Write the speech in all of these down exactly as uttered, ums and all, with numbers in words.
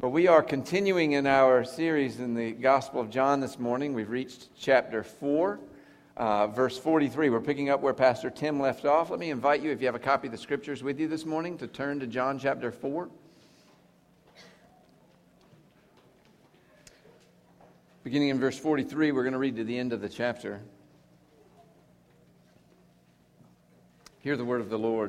Well, we are continuing in our series in the Gospel of John this morning. We've reached chapter four, uh, verse forty-three. We're picking up where Pastor Tim left off. Let me invite you, if you have a copy of the Scriptures with you this morning, to turn to John chapter four. Beginning in verse forty-three, we're going to read to the end of the chapter. Hear the word of the Lord.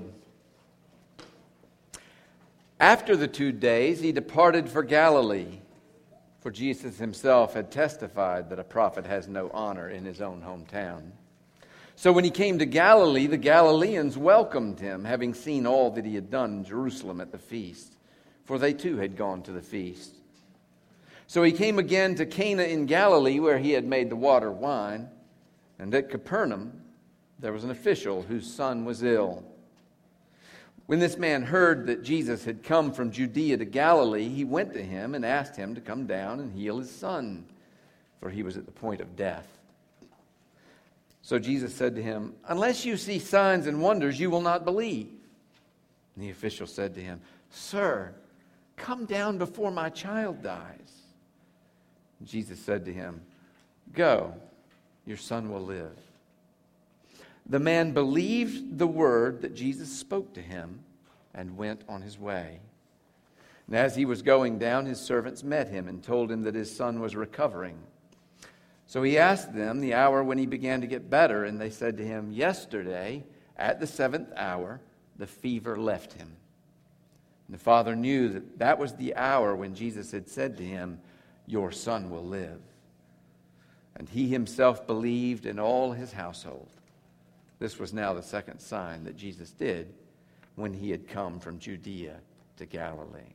After the two days, he departed for Galilee, for Jesus himself had testified that a prophet has no honor in his own hometown. So when he came to Galilee, the Galileans welcomed him, having seen all that he had done in Jerusalem at the feast, for they too had gone to the feast. So he came again to Cana in Galilee, where he had made the water wine, and at Capernaum there was an official whose son was ill. When this man heard that Jesus had come from Judea to Galilee, he went to him and asked him to come down and heal his son, for he was at the point of death. So Jesus said to him, "Unless you see signs and wonders, you will not believe." And the official said to him, "Sir, come down before my child dies." And Jesus said to him, "Go, your son will live." The man believed the word that Jesus spoke to him and went on his way. And as he was going down, his servants met him and told him that his son was recovering. So he asked them the hour when he began to get better, and they said to him, "Yesterday, at the seventh hour, the fever left him." And the father knew that that was the hour when Jesus had said to him, "Your son will live." And he himself believed, in all his household. This was now the second sign that Jesus did when he had come from Judea to Galilee.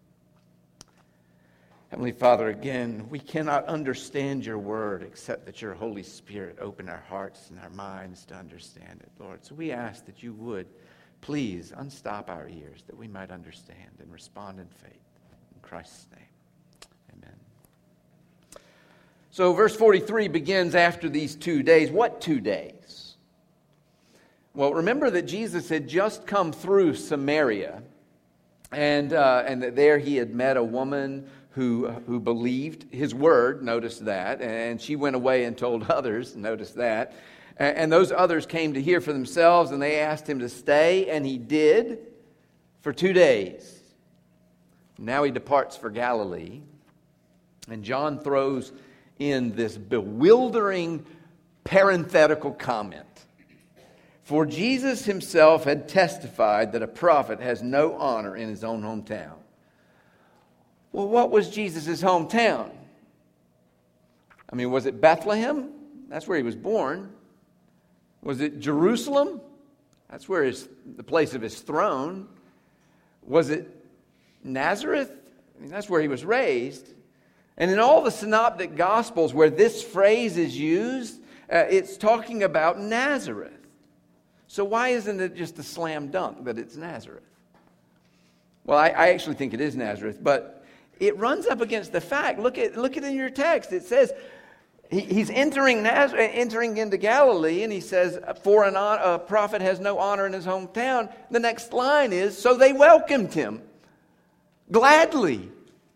Heavenly Father, again, we cannot understand your word except that your Holy Spirit open our hearts and our minds to understand it, Lord. So we ask that you would please unstop our ears, that we might understand and respond in faith. In Christ's name, amen. So verse forty-three begins after these two days. What two days? Well, remember that Jesus had just come through Samaria, and uh, and that there he had met a woman who who believed his word. Notice that, and she went away and told others. Notice that, and, and those others came to hear for themselves, and they asked him to stay, and he did for two days. Now he departs for Galilee, and John throws in this bewildering parenthetical comment. For Jesus himself had testified that a prophet has no honor in his own hometown. Well, what was Jesus' hometown? I mean, was it Bethlehem? That's where he was born. Was it Jerusalem? That's where his, the place of his throne. Was it Nazareth? I mean, that's where he was raised. And in all the synoptic gospels where this phrase is used, uh, it's talking about Nazareth. So why isn't it just a slam dunk that it's Nazareth? Well, I, I actually think it is Nazareth, but it runs up against the fact. Look at look at it in your text. It says he, he's entering Nazareth, entering into Galilee, and he says, "For an, a prophet has no honor in his hometown." The next line is, "So they welcomed him gladly."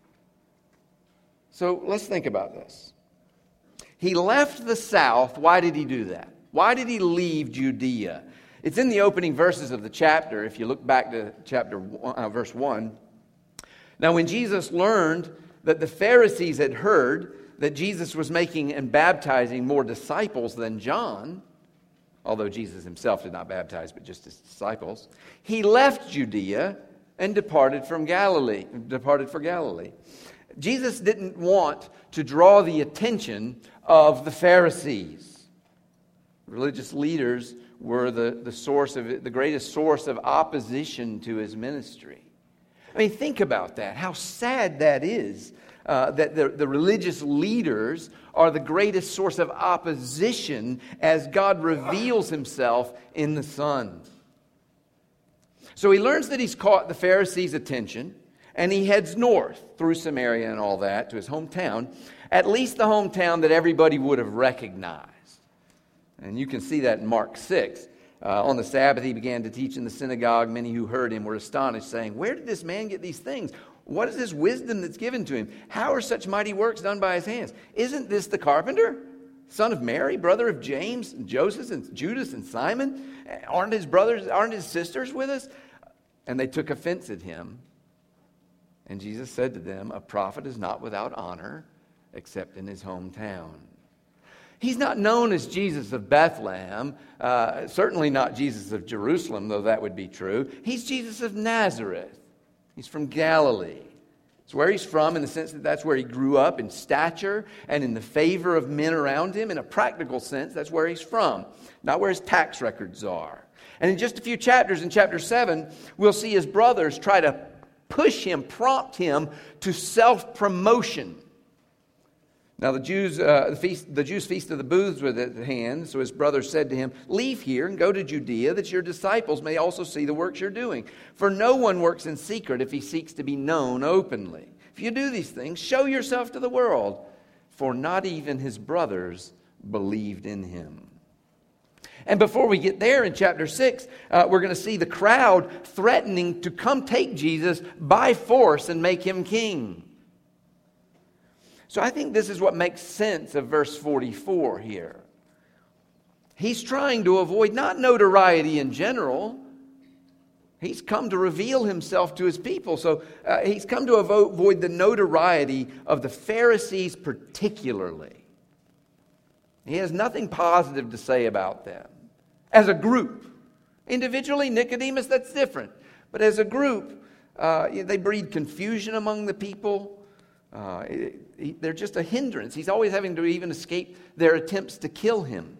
So let's think about this. He left the south. Why did he do that? Why did he leave Judea? It's in the opening verses of the chapter, if you look back to chapter one, uh, verse one. Now, when Jesus learned that the Pharisees had heard that Jesus was making and baptizing more disciples than John, although Jesus himself did not baptize, but just his disciples, he left Judea and departed from Galilee, departed for Galilee. Jesus didn't want to draw the attention of the Pharisees. Religious leaders were the, the source of the greatest source of opposition to his ministry. I mean, think about that. How sad that is. Uh, that the, the religious leaders are the greatest source of opposition as God reveals himself in the Son. So he learns that he's caught the Pharisees' attention, and he heads north through Samaria and all that to his hometown, at least the hometown that everybody would have recognized. And you can see that in Mark six. Uh, on the Sabbath, he began to teach in the synagogue. Many who heard him were astonished, saying, "Where did this man get these things? What is this wisdom that's given to him? How are such mighty works done by his hands? Isn't this the carpenter, son of Mary, brother of James and Joseph and Judas and Simon? Aren't his brothers, aren't his sisters with us? And they took offense at him. And Jesus said to them, a prophet is not without honor except in his hometown. He's not known as Jesus of Bethlehem, uh, certainly not Jesus of Jerusalem, though that would be true. He's Jesus of Nazareth. He's from Galilee. It's where he's from in the sense that that's where he grew up in stature and in the favor of men around him. In a practical sense, that's where he's from, not where his tax records are. And in just a few chapters, in chapter seven, we'll see his brothers try to push him, prompt him to self-promotion. Now the Jews, uh, the, feast, the Jews' feast of the booths was at hand, so his brothers said to him, leave here and go to Judea, that your disciples may also see the works you're doing. For no one works in secret if he seeks to be known openly. If you do these things, show yourself to the world. For not even his brothers believed in him. And before we get there, in chapter six, uh, we're going to see the crowd threatening to come take Jesus by force and make him king. So I think this is what makes sense of verse forty-four here. He's trying to avoid not notoriety in general. He's come to reveal himself to his people. So uh, he's come to avoid the notoriety of the Pharisees particularly. He has nothing positive to say about them. As a group. Individually, Nicodemus, that's different. But as a group, uh, they breed confusion among the people. Uh, he, they're just a hindrance. He's always having to even escape their attempts to kill him.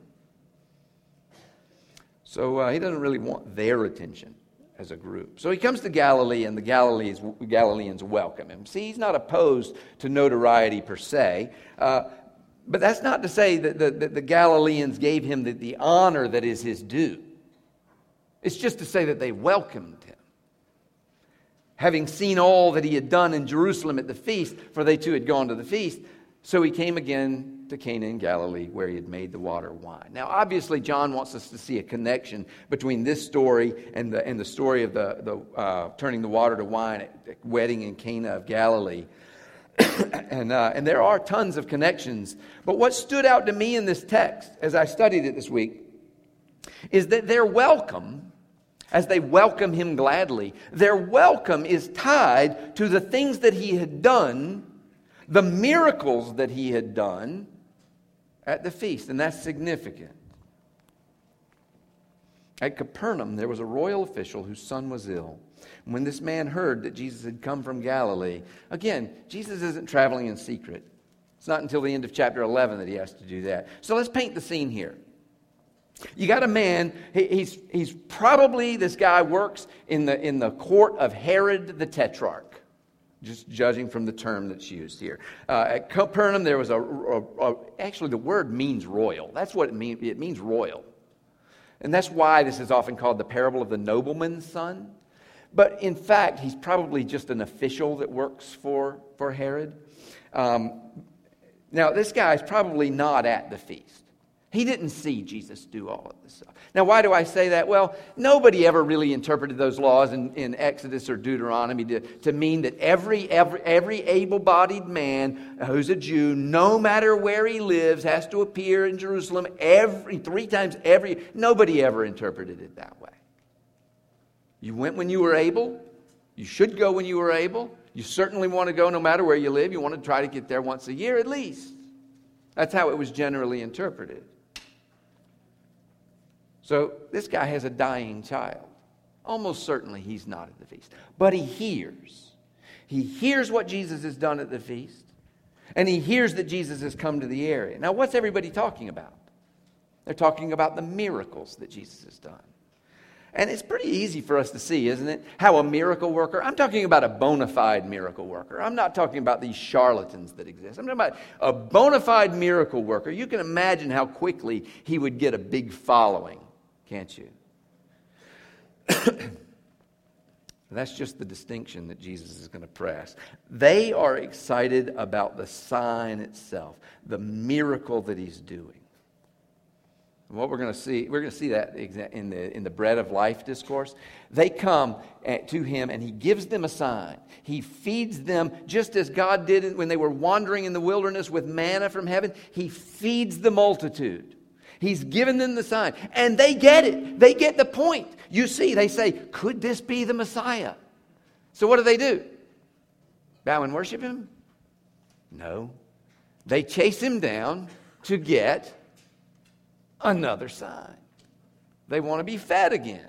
So uh, he doesn't really want their attention as a group. So he comes to Galilee, and the Galileans, Galileans welcome him. See, he's not opposed to notoriety per se. Uh, but that's not to say that the, that the Galileans gave him the, the honor that is his due. It's just to say that they welcomed him. Having seen all that he had done in Jerusalem at the feast, for they too had gone to the feast, so he came again to Cana in Galilee, where he had made the water wine. Now, obviously, John wants us to see a connection between this story and the and the story of the, the uh, turning the water to wine at the wedding in Cana of Galilee. and uh, and there are tons of connections. But what stood out to me in this text, as I studied it this week, is that their welcome, as they welcome him gladly, their welcome is tied to the things that he had done, the miracles that he had done at the feast. And that's significant. At Capernaum, there was a royal official whose son was ill. When this man heard that Jesus had come from Galilee, again, Jesus isn't traveling in secret. It's not until the end of chapter eleven that he has to do that. So let's paint the scene here. You got a man, he, he's, he's probably, this guy works in the, in the court of Herod the Tetrarch, just judging from the term that's used here. Uh, at Capernaum, there was a, a, a, actually the word means royal. That's what it means, it means royal. And that's why this is often called the parable of the nobleman's son. But in fact, he's probably just an official that works for, for Herod. Um, now, this guy's probably not at the feast. He didn't see Jesus do all of this stuff. Now, why do I say that? Well, nobody ever really interpreted those laws in, in Exodus or Deuteronomy to, to mean that every, every, every able-bodied man who's a Jew, no matter where he lives, has to appear in Jerusalem every three times every... Nobody ever interpreted it that way. You went when you were able. You should go when you were able. You certainly want to go no matter where you live. You want to try to get there once a year at least. That's how it was generally interpreted. So this guy has a dying child. Almost certainly he's not at the feast. But he hears. He hears what Jesus has done at the feast. And he hears that Jesus has come to the area. Now, what's everybody talking about? They're talking about the miracles that Jesus has done. And it's pretty easy for us to see, isn't it? How a miracle worker, I'm talking about a bona fide miracle worker. I'm not talking about these charlatans that exist. I'm talking about a bona fide miracle worker. You can imagine how quickly he would get a big following, can't you? That's just the distinction that Jesus is going to press. They are excited about the sign itself, the miracle that he's doing. And what we're going to see, we're going to see that in the in the bread of life discourse. They come to him and he gives them a sign. He feeds them just as God did when they were wandering in the wilderness with manna from heaven. He feeds the multitude. He's given them the sign. And they get it. They get the point. You see, they say, could this be the Messiah? So what do they do? Bow and worship him? No. They chase him down to get another sign. They want to be fed again.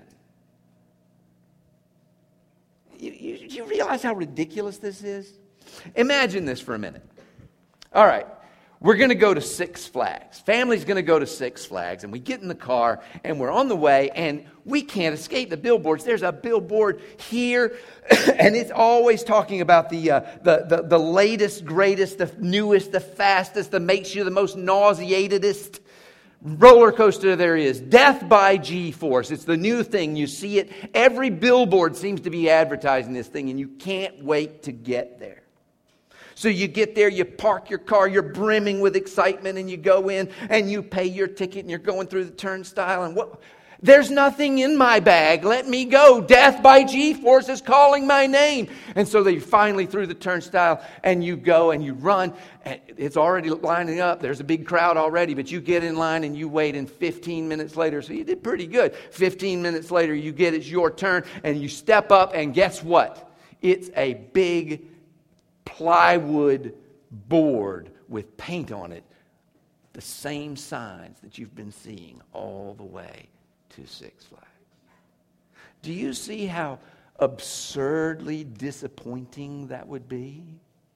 You, you, you realize how ridiculous this is? Imagine this for a minute. All right, we're going to go to Six Flags. Family's going to go to Six Flags, and we get in the car, and we're on the way, and we can't escape the billboards. There's a billboard here, and it's always talking about the, uh, the, the, the latest, greatest, the newest, the fastest, the makes you the most nauseatedest roller coaster there is. Death by G-force. It's the new thing. You see it. Every billboard seems to be advertising this thing, and you can't wait to get there. So you get there, you park your car, you're brimming with excitement, and you go in and you pay your ticket, and you're going through the turnstile, and what? There's nothing in my bag. Let me go. Death by G-force is calling my name. And so they finally through the turnstile, and you go and you run. And it's already lining up. There's a big crowd already, but you get in line and you wait, and fifteen minutes later, so you did pretty good. fifteen minutes later, you get it's your turn, and you step up, and guess what? It's a big plywood board with paint on it. The same signs that you've been seeing all the way to Six Flags. Do you see how absurdly disappointing that would be?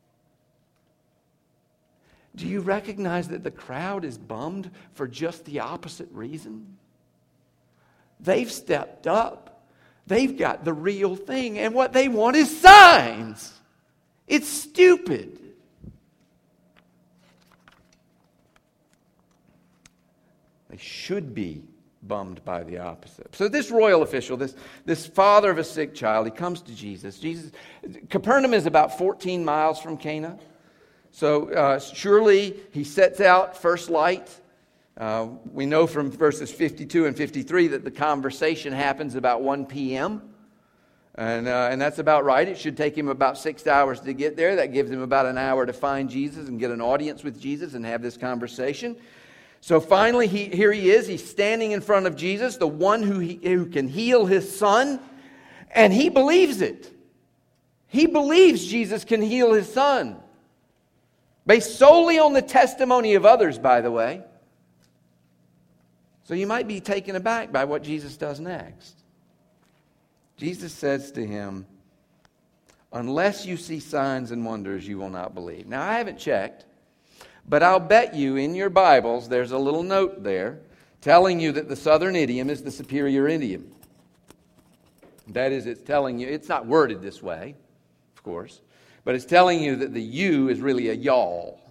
Do you recognize that the crowd is bummed for just the opposite reason? They've stepped up. They've got the real thing, and what they want is signs. It's stupid. They should be bummed by the opposite. So this royal official, this, this father of a sick child, he comes to Jesus. Jesus, Capernaum is about fourteen miles from Cana. So uh, surely he sets out first light. Uh, we know from verses fifty-two and fifty-three that the conversation happens about one p.m. And, uh, and that's about right. It should take him about six hours to get there. That gives him about an hour to find Jesus and get an audience with Jesus and have this conversation. So finally, he, here he is. He's standing in front of Jesus, the one who, he, who can heal his son. And he believes it. He believes Jesus can heal his son. Based solely on the testimony of others, by the way. So you might be taken aback by what Jesus does next. Jesus says to him, unless you see signs and wonders, you will not believe. Now, I haven't checked, but I'll bet you in your Bibles there's a little note there telling you that the southern idiom is the superior idiom. That is, it's telling you, it's not worded this way, of course, but it's telling you that the you is really a y'all.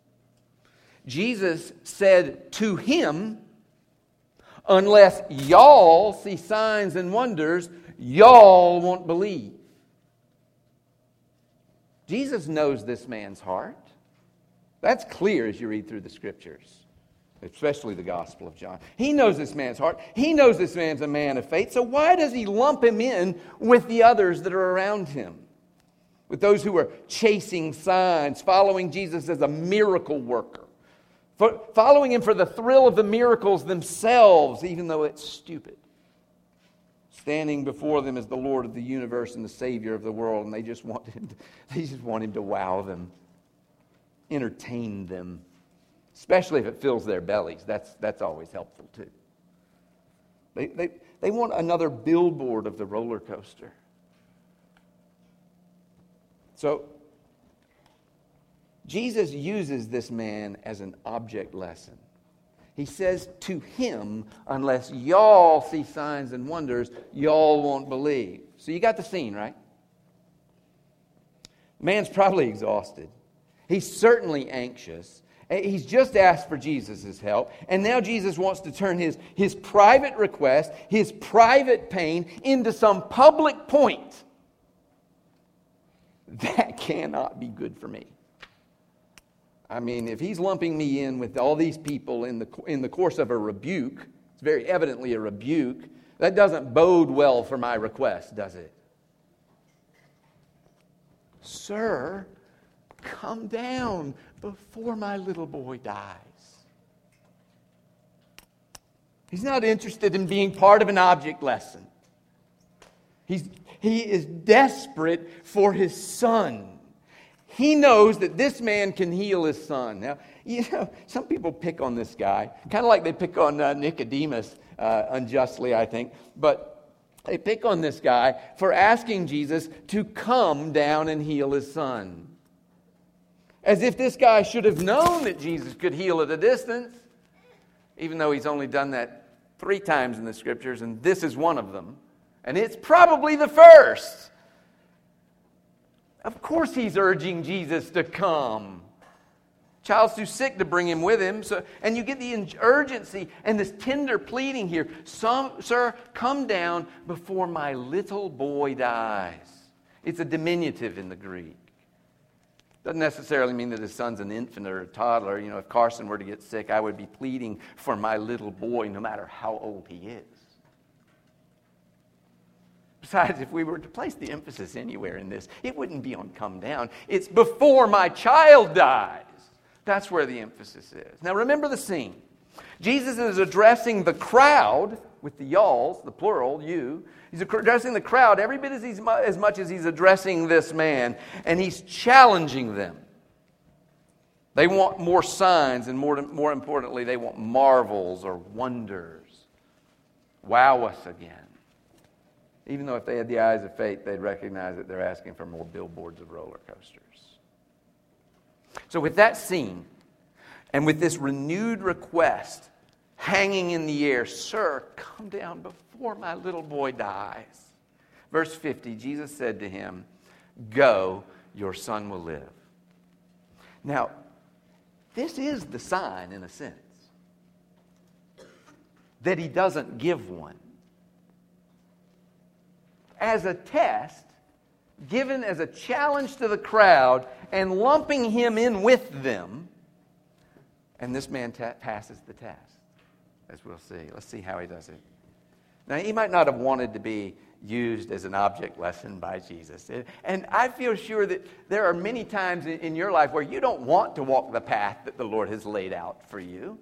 Jesus said to him, unless y'all see signs and wonders, y'all won't believe. Jesus knows this man's heart. That's clear as you read through the scriptures, especially the Gospel of John. He knows this man's heart. He knows this man's a man of faith. So why does he lump him in with the others that are around him? With those who are chasing signs, following Jesus as a miracle worker. For following him for the thrill of the miracles themselves, even though it's stupid. Standing before them as the Lord of the universe and the Savior of the world, and they just want him to, they just want him to wow them, entertain them, especially if it fills their bellies. That's that's always helpful too. They they they want another billboard of the roller coaster. So Jesus uses this man as an object lesson. He says to him, unless y'all see signs and wonders, y'all won't believe. So you got the scene, right? Man's probably exhausted. He's certainly anxious. He's just asked for Jesus' help. And now Jesus wants to turn his, his private request, his private pain, into some public point. That cannot be good for me. I mean, if he's lumping me in with all these people in the, in the course of a rebuke, it's very evidently a rebuke, that doesn't bode well for my request, does it? Sir, come down before my little boy dies. He's not interested in being part of an object lesson. He's, he is desperate for his son. He knows that this man can heal his son. Now, you know, some people pick on this guy, kind of like they pick on uh, Nicodemus, uh, unjustly, I think. But they pick on this guy for asking Jesus to come down and heal his son. As if this guy should have known that Jesus could heal at a distance, even though he's only done that three times in the Scriptures, and this is one of them. And it's probably the first. Of course he's urging Jesus to come. Child's too sick to bring him with him. So, and you get the urgency and this tender pleading here. Some, Sir, come down before my little boy dies. It's a diminutive in the Greek. Doesn't necessarily mean that his son's an infant or a toddler. You know, if Carson were to get sick, I would be pleading for my little boy no matter how old he is. Besides, if we were to place the emphasis anywhere in this, it wouldn't be on come down. It's before my child dies. That's where the emphasis is. Now remember the scene. Jesus is addressing the crowd with the y'alls, the plural, you. He's addressing the crowd every bit as, he's, as much as he's addressing this man. And he's challenging them. They want more signs, and more, more importantly, they want marvels or wonders. Wow us again. Even though if they had the eyes of faith, they'd recognize that they're asking for more billboards of roller coasters. So with that scene, and with this renewed request hanging in the air, Sir, come down before my little boy dies. Verse fifty, Jesus said to him, Go, your son will live. Now, this is the sign, in a sense, that he doesn't give one. As a test, given as a challenge to the crowd, and lumping him in with them, and this man ta- passes the test, as we'll see. Let's see how he does it. Now, he might not have wanted to be used as an object lesson by Jesus. And I feel sure that there are many times in your life where you don't want to walk the path that the Lord has laid out for you.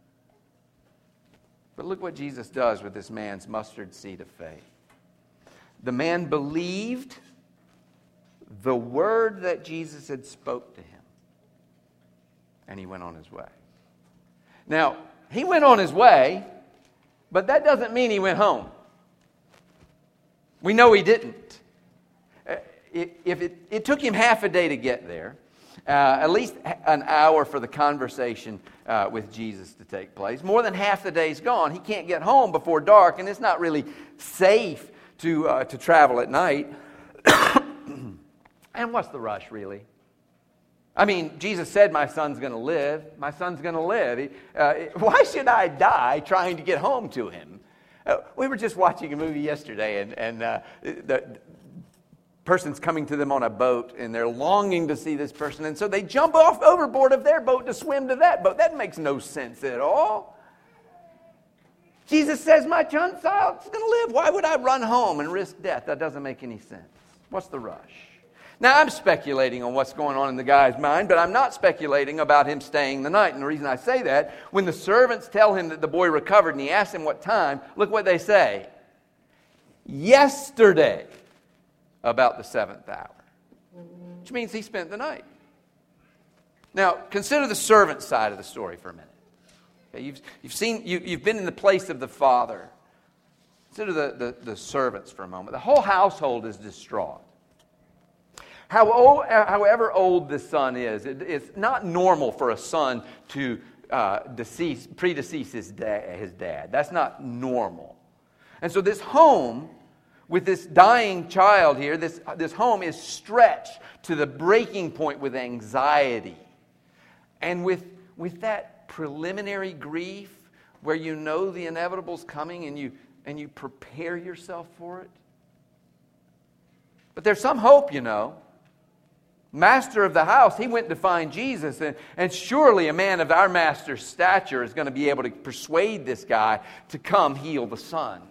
But look what Jesus does with this man's mustard seed of faith. The man believed the word that Jesus had spoke to him. And he went on his way. Now, he went on his way, but that doesn't mean he went home. We know he didn't. If it, it took him half a day to get there, uh, at least an hour for the conversation uh, with Jesus to take place. More than half the day's gone. He can't get home before dark, and it's not really safe to uh, to travel at night. And what's the rush, really? I mean, Jesus said, my son's going to live. My son's going to live. He, uh, why should I die trying to get home to him? Uh, we were just watching a movie yesterday, and, and uh, the, the person's coming to them on a boat, and they're longing to see this person. And so they jump off overboard of their boat to swim to that boat. That makes no sense at all. Jesus says, my son's going to live. Why would I run home and risk death? That doesn't make any sense. What's the rush? Now, I'm speculating on what's going on in the guy's mind, but I'm not speculating about him staying the night. And the reason I say that, when the servants tell him that the boy recovered and he asks him what time, look what they say. Yesterday, about the seventh hour. Which means he spent the night. Now, consider the servant side of the story for a minute. Okay, you've, you've, seen, you, you've been in the place of the father. Consider the, the, the servants for a moment. The whole household is distraught. How old, however old the son is, it, it's not normal for a son to uh, decease, predecease his, da- his dad. That's not normal. And so this home, with this dying child here, this, this home is stretched to the breaking point with anxiety. And with, with that preliminary grief, where you know the inevitable's coming and you, and you prepare yourself for it. But there's some hope, you know. master of the house, he went to find Jesus. And, and surely a man of our master's stature is going to be able to persuade this guy to come heal the son.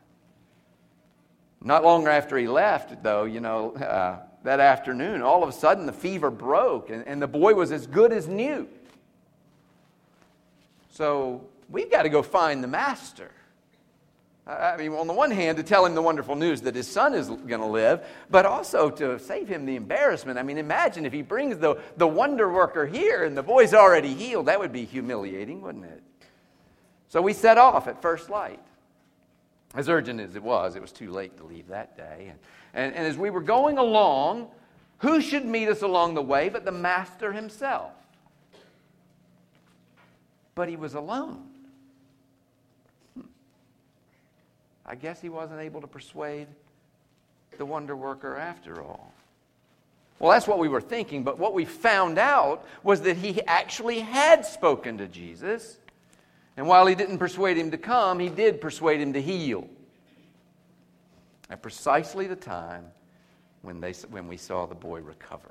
Not long after he left, though, you know, uh, that afternoon, all of a sudden the fever broke and, and the boy was as good as new. So we've got to go find the master. I mean, on the one hand, to tell him the wonderful news that his son is going to live, but also to save him the embarrassment. I mean, imagine if he brings the, the wonder worker here and the boy's already healed. That would be humiliating, wouldn't it? So we set off at first light. As urgent as it was, it was too late to leave that day. And, and, and as we were going along, who should meet us along the way but the master himself? But he was alone. Hmm. I guess he wasn't able to persuade the wonder worker after all. Well, that's what we were thinking, but what we found out was that he actually had spoken to Jesus. And while he didn't persuade him to come, he did persuade him to heal. At precisely the time when, they, when we saw the boy recover.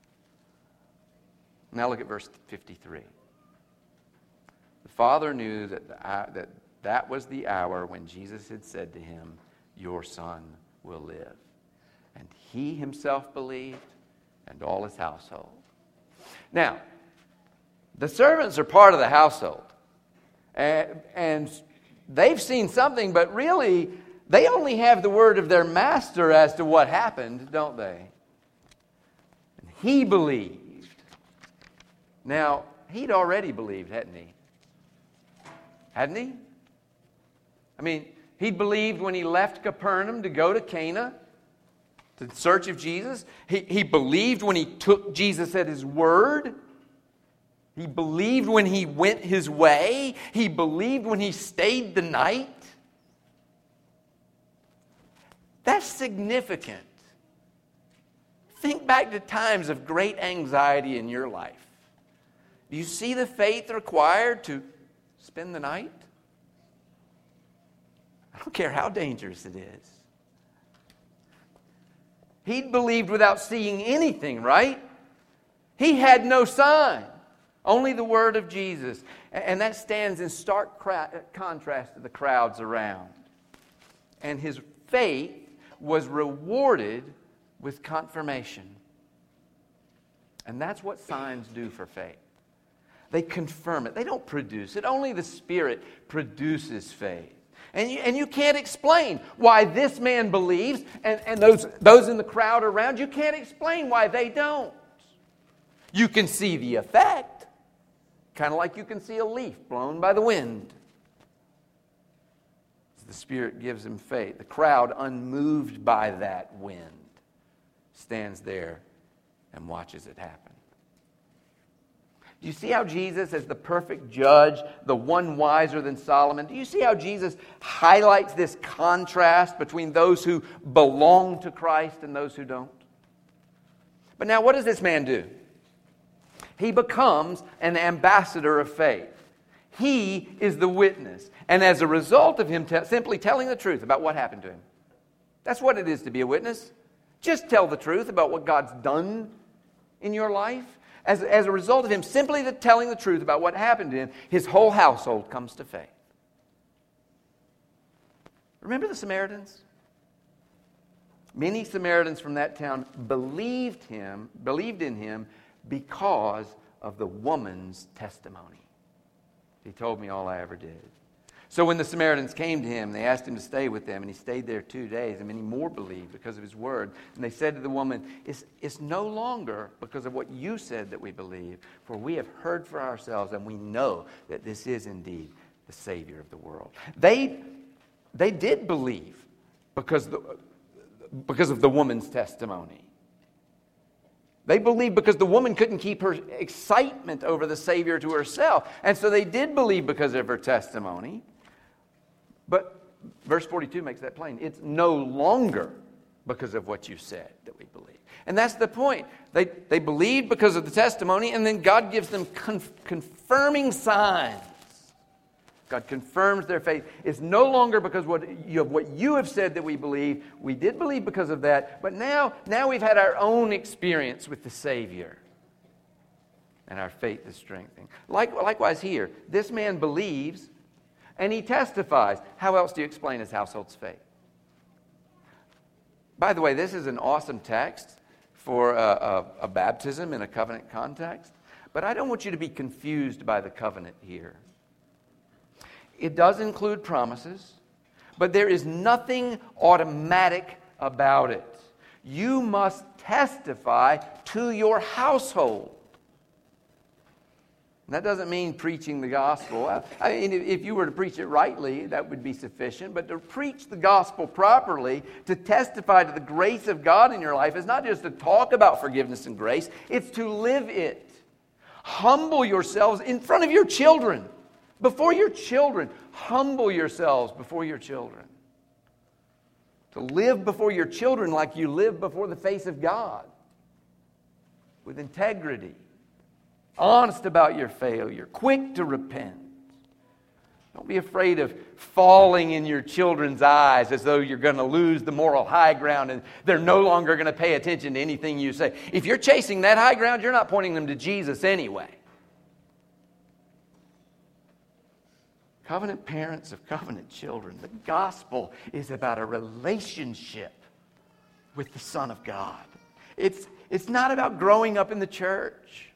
Now look at verse fifty-three. The father knew that, the, that that was the hour when Jesus had said to him, "Your son will live." And he himself believed, and all his household. Now, the servants are part of the household. And, and they've seen something, but really, they only have the word of their master as to what happened, don't they? And he believed. Now, he'd already believed, hadn't he? Hadn't he? I mean, he'd believed when he left Capernaum to go to Cana to search of Jesus. He, he believed when he took Jesus at his word. He believed when he went his way. He believed when he stayed the night. That's significant. Think back to times of great anxiety in your life. Do you see the faith required to spend the night? I don't care how dangerous it is. He'd believed without seeing anything, right? He had no sign. Only the word of Jesus. And that stands in stark contrast to the crowds around. And his faith was rewarded with confirmation. And that's what signs do for faith. They confirm it. They don't produce it. Only the Spirit produces faith. And you, and you can't explain why this man believes and, and those, those in the crowd around, you can't explain why they don't. You can see the effect. Kind of like you can see a leaf blown by the wind. The Spirit gives him faith. The crowd, unmoved by that wind, stands there and watches it happen. Do you see how Jesus, as the perfect judge, the one wiser than Solomon, do you see how Jesus highlights this contrast between those who belong to Christ and those who don't? But now, what does this man do? He becomes an ambassador of faith. He is the witness. And as a result of him te- simply telling the truth about what happened to him. That's what it is to be a witness. Just tell the truth about what God's done in your life. As, as a result of him simply the telling the truth about what happened to him, his whole household comes to faith. Remember the Samaritans? Many Samaritans from that town believed him, believed in him because of the woman's testimony. He told me all I ever did. So when the Samaritans came to him, they asked him to stay with them, and he stayed there two days, and many more believed because of his word. And they said to the woman, it's, it's no longer because of what you said that we believe, for we have heard for ourselves, and we know that this is indeed the Savior of the world. They, they did believe because, the, because of the woman's testimony. They believed because the woman couldn't keep her excitement over the Savior to herself. And so they did believe because of her testimony. But verse forty-two makes that plain. It's no longer because of what you said that we believe. And that's the point. They, they believed because of the testimony, and then God gives them con- confirming signs God confirms their faith. It's no longer because what you, of what you have said that we believe. We did believe because of that, but now, now we've had our own experience with the Savior. And our faith is strengthening. Like, likewise here, this man believes and he testifies. How else do you explain his household's faith? By the way, this is an awesome text for a, a, a baptism in a covenant context. But I don't want you to be confused by the covenant here. It does include promises, but there is nothing automatic about it. You must testify to your household. And that doesn't mean preaching the gospel. I mean, if you were to preach it rightly, that would be sufficient. But to preach the gospel properly, to testify to the grace of God in your life, is not just to talk about forgiveness and grace, it's to live it. Humble yourselves in front of your children. Before your children, humble yourselves before your children. To live before your children like you live before the face of God. With integrity. Honest about your failure. Quick to repent. Don't be afraid of falling in your children's eyes as though you're going to lose the moral high ground and they're no longer going to pay attention to anything you say. If you're chasing that high ground, you're not pointing them to Jesus anyway. Covenant parents of covenant children. The gospel is about a relationship with the Son of God. It's, it's not about growing up in the church.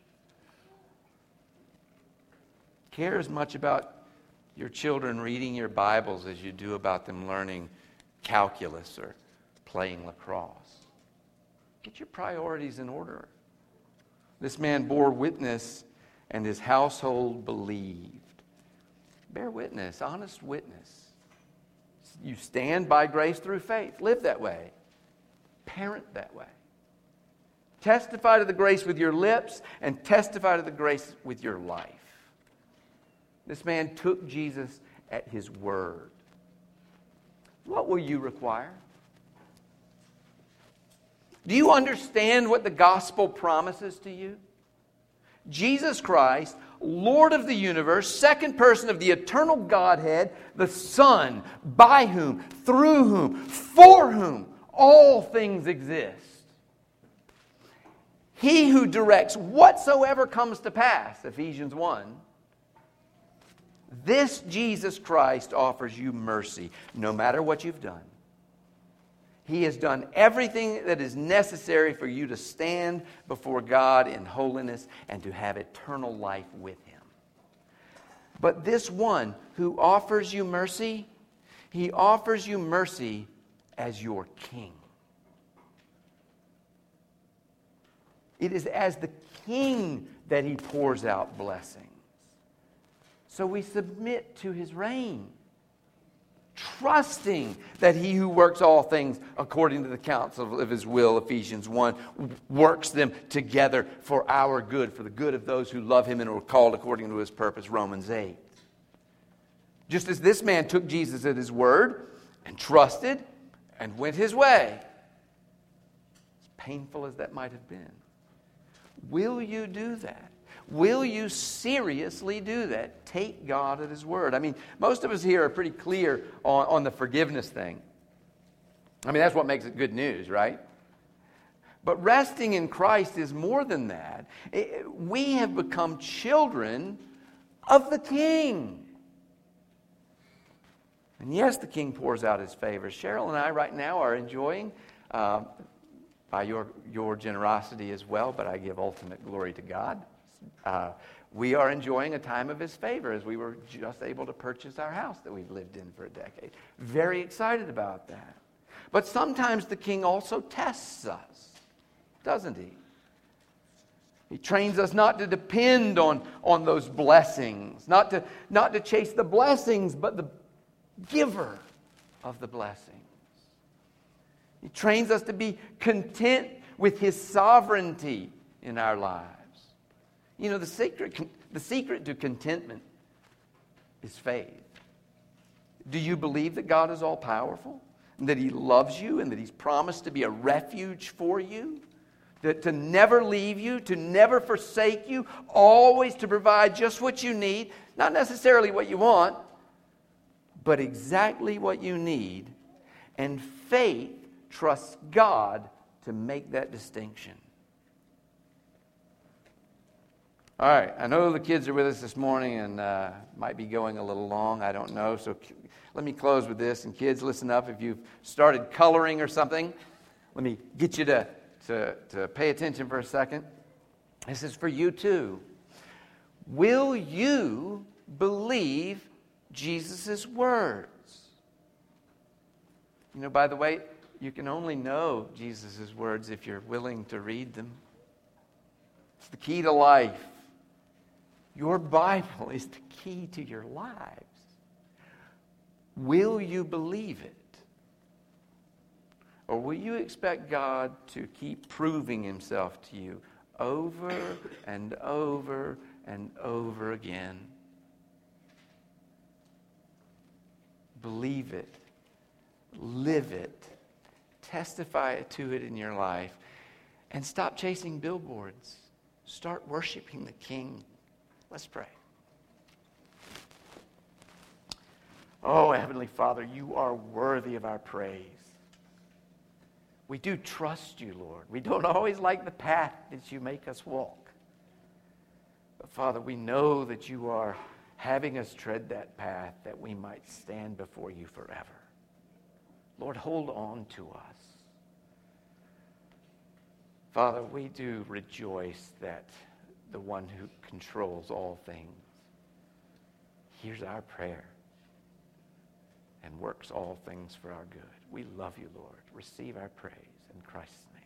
Care as much about your children reading your Bibles as you do about them learning calculus or playing lacrosse. Get your priorities in order. This man bore witness and his household believed. Bear witness, honest witness. You stand by grace through faith. Live that way. Parent that way. Testify to the grace with your lips and testify to the grace with your life. This man took Jesus at his word. What will you require? Do you understand what the gospel promises to you? Jesus Christ, Lord of the universe, second person of the eternal Godhead, the Son, by whom, through whom, for whom all things exist. He who directs whatsoever comes to pass, Ephesians one. This Jesus Christ offers you mercy, no matter what you've done. He has done everything that is necessary for you to stand before God in holiness and to have eternal life with Him. But this one who offers you mercy, He offers you mercy as your King. It is as the King that He pours out blessings. So we submit to His reign, trusting that He who works all things according to the counsel of His will, Ephesians one, works them together for our good, for the good of those who love Him and are called according to His purpose, Romans eight. Just as this man took Jesus at His word and trusted and went his way, as painful as that might have been, will you do that? Will you seriously do that? Take God at His word. I mean, most of us here are pretty clear on, on the forgiveness thing. I mean, that's what makes it good news, right? But resting in Christ is more than that. It, we have become children of the King. And yes, the King pours out His favor. Cheryl and I right now are enjoying, uh, by your, your generosity as well, but I give ultimate glory to God. Uh, we are enjoying a time of His favor as we were just able to purchase our house that we've lived in for a decade. Very excited about that. But sometimes the King also tests us, doesn't He? He trains us not to depend on, on those blessings, not to, not to chase the blessings, but the giver of the blessings. He trains us to be content with His sovereignty in our lives. You know, the secret, the secret to contentment is faith. Do you believe that God is all-powerful? And that He loves you and that He's promised to be a refuge for you? That to never leave you, to never forsake you, always to provide just what you need, not necessarily what you want, but exactly what you need, and faith trusts God to make that distinction. All right, I know the kids are with us this morning and uh, might be going a little long. I don't know. So let me close with this. And kids, listen up. If you've started coloring or something, let me get you to, to, to pay attention for a second. This is for you too. Will you believe Jesus' words? You know, by the way, you can only know Jesus' words if you're willing to read them. It's the key to life. Your Bible is the key to your lives. Will you believe it? Or will you expect God to keep proving himself to you over and over and over again? Believe it. Live it. Testify to it in your life. And stop chasing billboards. Start worshiping the King. Let's pray. Oh, Heavenly Father, you are worthy of our praise. We do trust you, Lord. We don't always like the path that you make us walk. But Father, we know that you are having us tread that path that we might stand before you forever. Lord, hold on to us. Father, we do rejoice that the one who controls all things hears our prayer and works all things for our good. We love you, Lord. Receive our praise in Christ's name.